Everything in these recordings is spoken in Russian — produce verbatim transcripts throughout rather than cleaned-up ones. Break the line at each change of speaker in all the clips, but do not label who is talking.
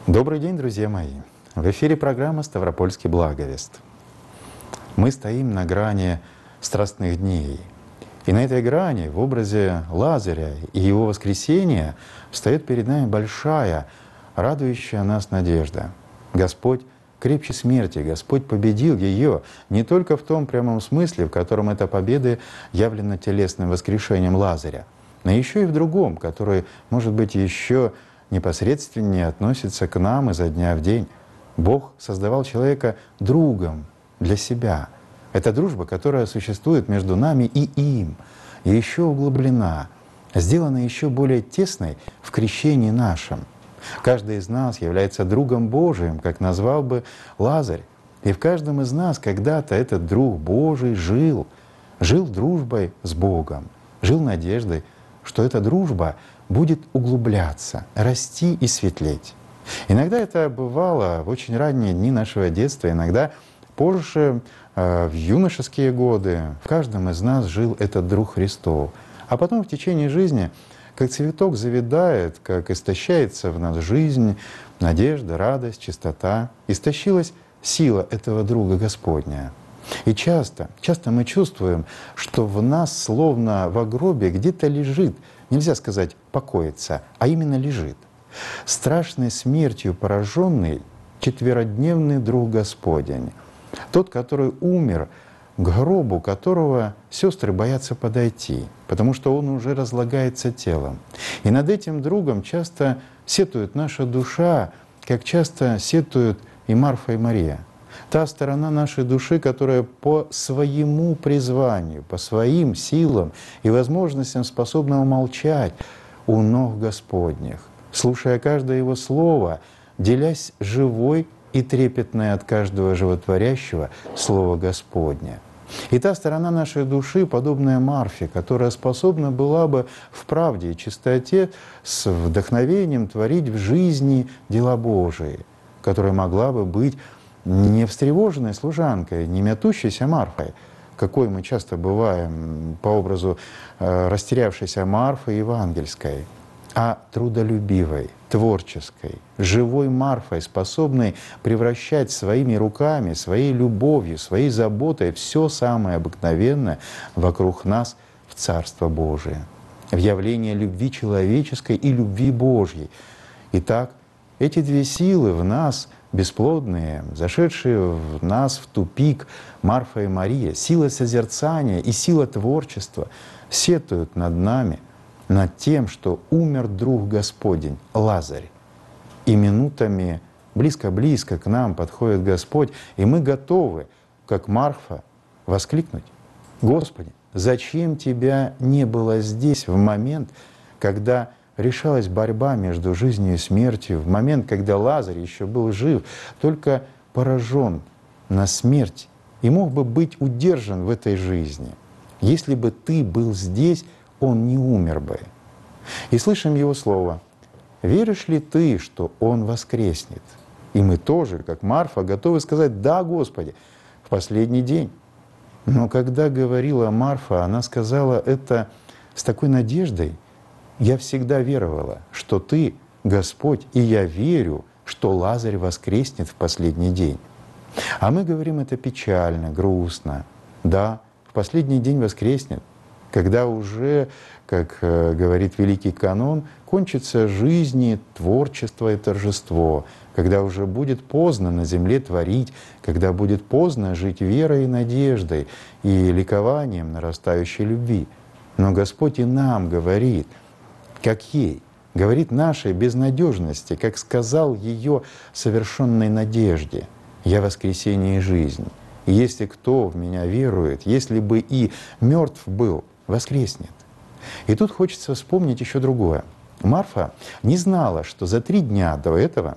Добрый день, друзья мои! В эфире программа «Ставропольский благовест». Мы стоим на грани страстных дней. И на этой грани, в образе Лазаря и его воскресения, встает перед нами большая, радующая нас надежда. Господь крепче смерти, Господь победил ее не только в том прямом смысле, в котором эта победа явлена телесным воскрешением Лазаря, но еще и в другом, который, может быть, еще непосредственнее относится к нам изо дня в день. Бог создавал человека другом для себя. Это дружба, которая существует между нами и им, и еще углублена, сделана еще более тесной в крещении нашем. Каждый из нас является другом Божиим, как назвал бы Лазарь. И в каждом из нас когда-то этот друг Божий жил, жил дружбой с Богом, жил надеждой, что эта дружба будет углубляться, расти и светлеть. Иногда это бывало в очень ранние дни нашего детства, иногда позже, в юношеские годы. В каждом из нас жил этот друг Христов. А потом в течение жизни, как цветок завядает, как истощается в нас жизнь, надежда, радость, чистота, истощилась сила этого друга Господня. И часто, часто мы чувствуем, что в нас, словно в гробе, где-то лежит, нельзя сказать покоится, а именно лежит, страшной смертью пораженный четверодневный друг Господень, тот, который умер, к гробу которого сестры боятся подойти, потому что он уже разлагается телом. И над этим другом часто сетует наша душа, как часто сетуют и Марфа, и Мария. Та сторона нашей души, которая по своему призванию, по своим силам и возможностям способна умолчать у ног Господних, слушая каждое Его слово, делясь живой и трепетной от каждого животворящего Слова Господня. И та сторона нашей души, подобная Марфе, которая способна была бы в правде и чистоте с вдохновением творить в жизни дела Божии, которая могла бы быть не встревоженной служанкой, не мятущейся Марфой, какой мы часто бываем по образу э, растерявшейся Марфы евангельской, а трудолюбивой, творческой, живой Марфой, способной превращать своими руками, своей любовью, своей заботой все самое обыкновенное вокруг нас в Царство Божие, в явление любви человеческой и любви Божьей. Итак, эти две силы в нас бесплодные, зашедшие в нас в тупик, Марфа и Мария, сила созерцания и сила творчества, сетуют над нами, над тем, что умер друг Господень, Лазарь. И минутами близко-близко к нам подходит Господь, и мы готовы, как Марфа, воскликнуть: «Господи, зачем Тебя не было здесь в момент, когда решалась борьба между жизнью и смертью, в момент, когда Лазарь еще был жив, только поражен на смерть и мог бы быть удержан в этой жизни? Если бы Ты был здесь, он не умер бы». И слышим Его слово: «Веришь ли ты, что Он воскреснет?» И мы тоже, как Марфа, готовы сказать: «Да, Господи, в последний день». Но когда говорила Марфа, она сказала это с такой надеждой: «Я всегда веровала, что Ты, Господь, и я верю, что Лазарь воскреснет в последний день». А мы говорим это печально, грустно. Да, в последний день воскреснет, когда уже, как говорит великий канон, кончится жизнь, творчество и торжество, когда уже будет поздно на земле творить, когда будет поздно жить верой и надеждой и ликованием нарастающей любви. Но Господь и нам говорит, как ей, говорит нашей безнадежности, как сказал ее совершенной надежде: «Я воскресение и жизнь, и если кто в Меня верует, если бы и мертв был, воскреснет». И тут хочется вспомнить еще другое. Марфа не знала, что за три дня до этого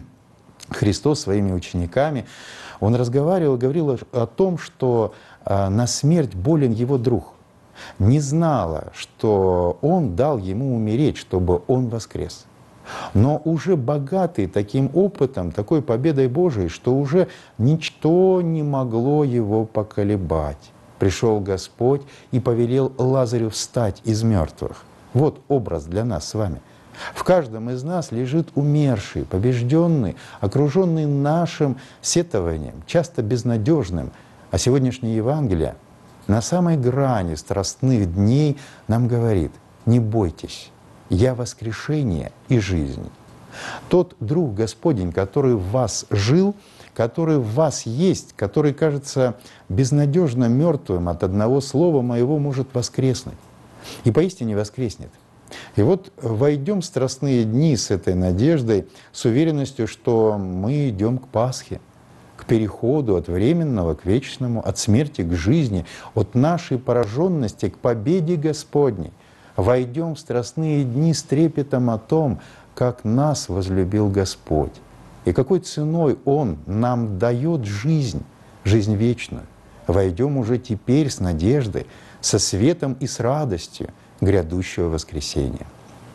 Христос своими учениками, Он разговаривал, говорил о том, что на смерть болен Его друг. Не знала, что Он дал Ему умереть, чтобы Он воскрес. Но уже богатый таким опытом, такой победой Божией, что уже ничто не могло Его поколебать. Пришел Господь и повелел Лазарю встать из мертвых. Вот образ для нас с вами. В каждом из нас лежит умерший, побежденный, окруженный нашим сетованием, часто безнадежным. А сегодняшнее Евангелие на самой грани страстных дней нам говорит: не бойтесь, я воскрешение и жизнь. Тот друг Господень, который в вас жил, который в вас есть, который кажется безнадежно мертвым от одного слова моего, может воскреснуть. И поистине воскреснет. И вот войдем в страстные дни с этой надеждой, с уверенностью, что мы идем к Пасхе, к переходу от временного к вечному, от смерти к жизни, от нашей пораженности к победе Господней. Войдем в страстные дни с трепетом о том, как нас возлюбил Господь, и какой ценой Он нам дает жизнь, жизнь вечную. Войдем уже теперь с надеждой, со светом и с радостью грядущего воскресения.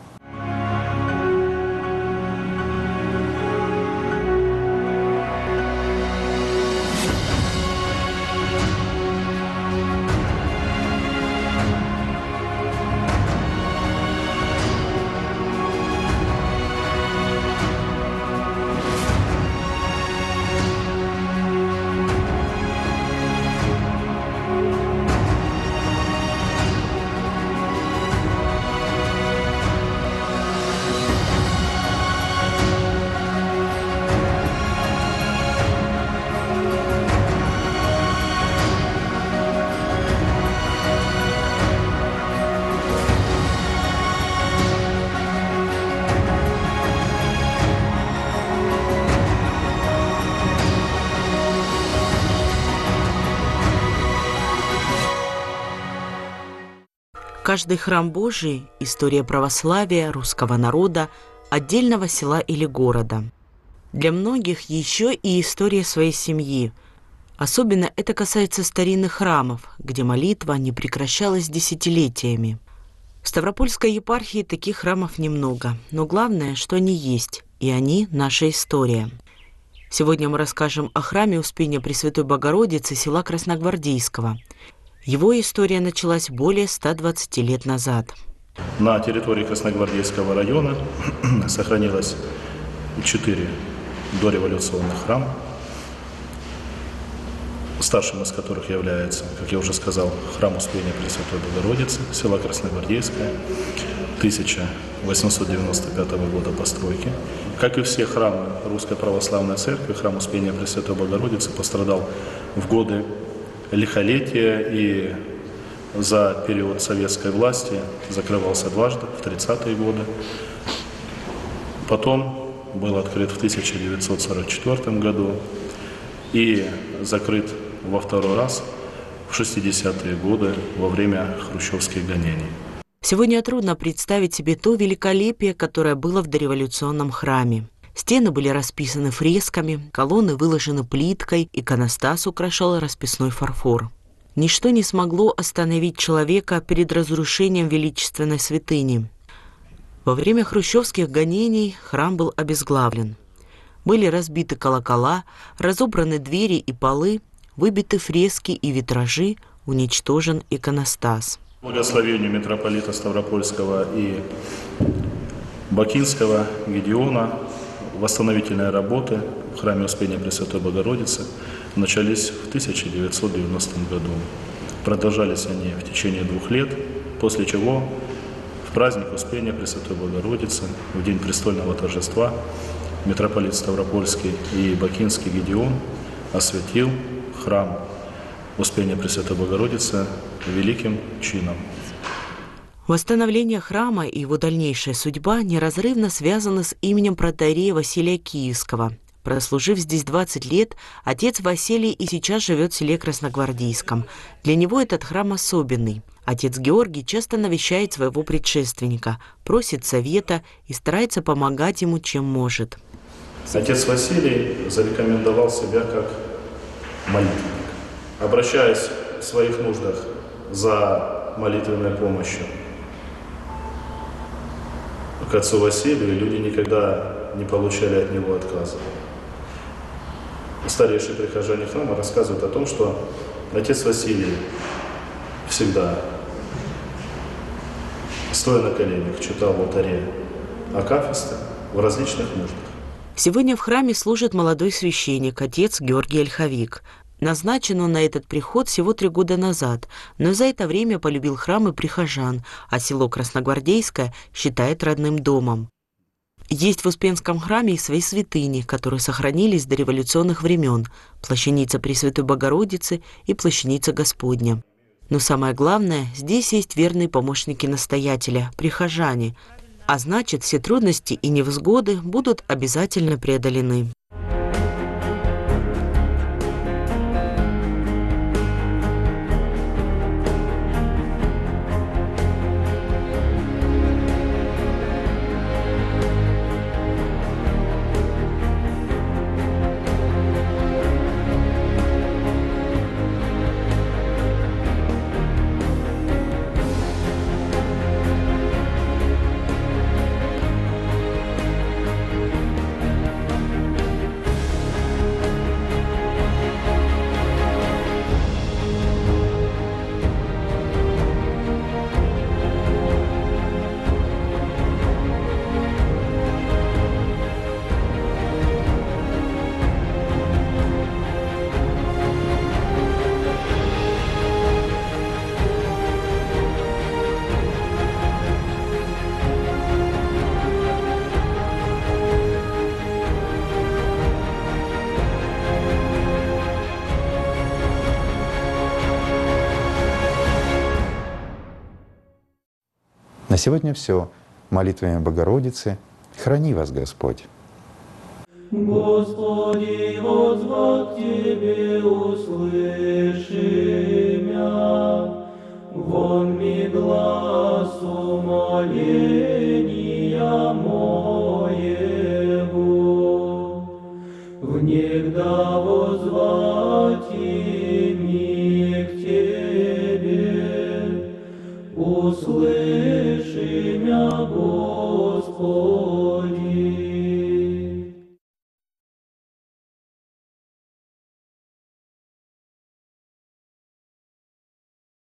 Каждый храм Божий – история православия, русского народа, отдельного села или города. Для многих еще и история своей семьи. Особенно это касается старинных храмов, где молитва не прекращалась десятилетиями. В Ставропольской епархии таких храмов немного, но главное, что они есть, и они – наша история. Сегодня мы расскажем о храме Успения Пресвятой Богородицы села Красногвардейского. Его история началась более ста двадцати лет назад.
На территории Красногвардейского района сохранилось четыре дореволюционных храма, старшим из которых является, как я уже сказал, храм Успения Пресвятой Богородицы, села Красногвардейское, тысяча восемьсот девяносто пятого года постройки. Как и все храмы Русской Православной Церкви, храм Успения Пресвятой Богородицы пострадал в годы лихолетия и за период советской власти закрывался дважды, в тридцатые годы. Потом был открыт в тысяча девятьсот сорок четвёртом году и закрыт во второй раз в шестидесятые годы во время хрущевских гонений.
Сегодня трудно представить себе то великолепие, которое было в дореволюционном храме. Стены были расписаны фресками, колонны выложены плиткой, иконостас украшал расписной фарфор. Ничто не смогло остановить человека перед разрушением величественной святыни. Во время хрущевских гонений храм был обезглавлен. Были разбиты колокола, разобраны двери и полы, выбиты фрески и витражи, уничтожен иконостас.
По благословению митрополита Ставропольского и Бакинского Гедеона восстановительные работы в храме Успения Пресвятой Богородицы начались в тысяча девятьсот девяностом году. Продолжались они в течение двух лет, после чего в праздник Успения Пресвятой Богородицы, в день престольного торжества, митрополит Ставропольский и Бакинский Гедеон осветил храм Успения Пресвятой Богородицы великим чином.
Восстановление храма и его дальнейшая судьба неразрывно связаны с именем протоиерея Василия Киевского. Прослужив здесь двадцать лет, отец Василий и сейчас живет в селе Красногвардейском. Для него этот храм особенный. Отец Георгий часто навещает своего предшественника, просит совета и старается помогать ему, чем может.
Отец Василий зарекомендовал себя как молитвенник. Обращаясь в своих нуждах за молитвенной помощью к отцу Василию, люди никогда не получали от него отказа. Старейшие прихожане храма рассказывают о том, что отец Василий всегда, стоя на коленях, читал в алтаре акафисты в различных нуждах.
Сегодня в храме служит молодой священник, отец Георгий Ольховик. Назначен он на этот приход всего три года назад, но за это время полюбил храм и прихожан, а село Красногвардейское считает родным домом. Есть в Успенском храме и свои святыни, которые сохранились до революционных времен – плащаница Пресвятой Богородицы и плащаница Господня. Но самое главное, здесь есть верные помощники настоятеля – прихожане, а значит, все трудности и невзгоды будут обязательно преодолены.
На сегодня все. Молитвами Богородицы храни вас Господь.
Господи, воззвал к Тебе, услыши мя, вон ми глаз умоления моего, внегда воззвать ми к Тебе, услыши мя, Господи.